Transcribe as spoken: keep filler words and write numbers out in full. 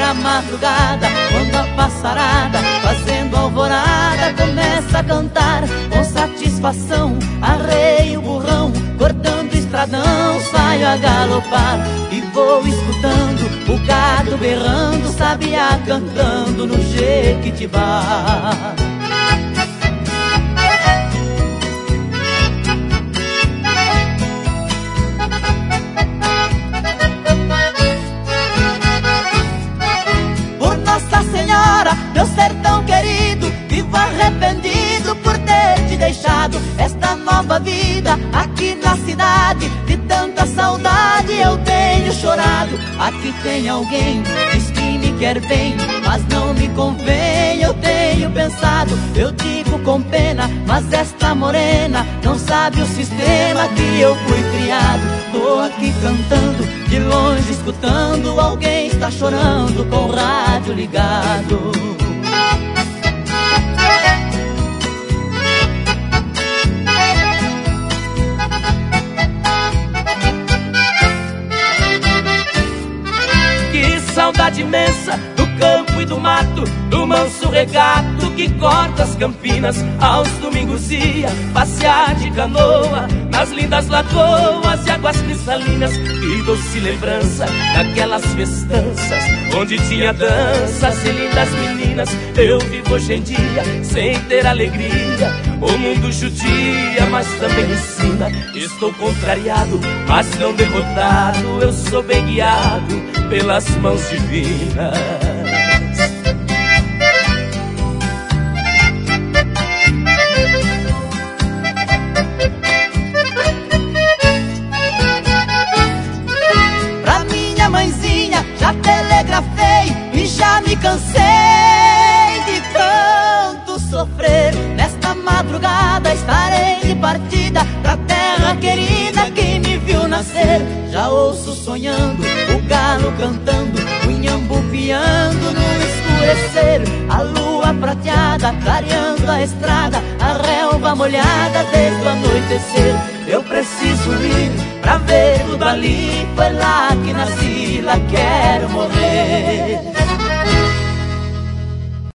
a madrugada, quando a passarada, fazendo alvorada, começa a cantar com satisfação. Arreio o burrão, cortando o estradão, saio a galopar e vou escutando o gado berrando, sabiá cantando no Jequitibá. Meu sertão querido, vivo arrependido por ter te deixado esta nova vida aqui na cidade. De tanta saudade eu tenho chorado. Aqui tem alguém, diz que me quer bem, mas não me convém, eu tenho pensado. Eu digo com pena, mas esta morena não sabe o sistema que eu fui criado. Tô aqui cantando, de longe escutando, alguém está chorando com o rádio ligado. Saudade imensa do campo e do mato, do manso regato que corta as campinas. Aos domingos ia passear de canoa nas lindas lagoas e águas cristalinas. Que doce lembrança daquelas festanças onde tinha danças e lindas meninas. Eu vivo hoje em dia sem ter alegria, o mundo judia, mas também ensina. Estou contrariado, mas não derrotado, eu sou bem guiado pelas mãos divinas. Pra minha mãezinha já telegrafei e já me cansei de tanto sofrer. Nesta madrugada estarei de partida pra terra querida que me viu nascer. Já ouço sonhando o galo cantando, o inhambu piando no escurecer. A lua prateada clareando a estrada, a relva molhada desde o anoitecer. Eu preciso ir pra ver tudo ali, foi lá que nasci, lá quero morrer.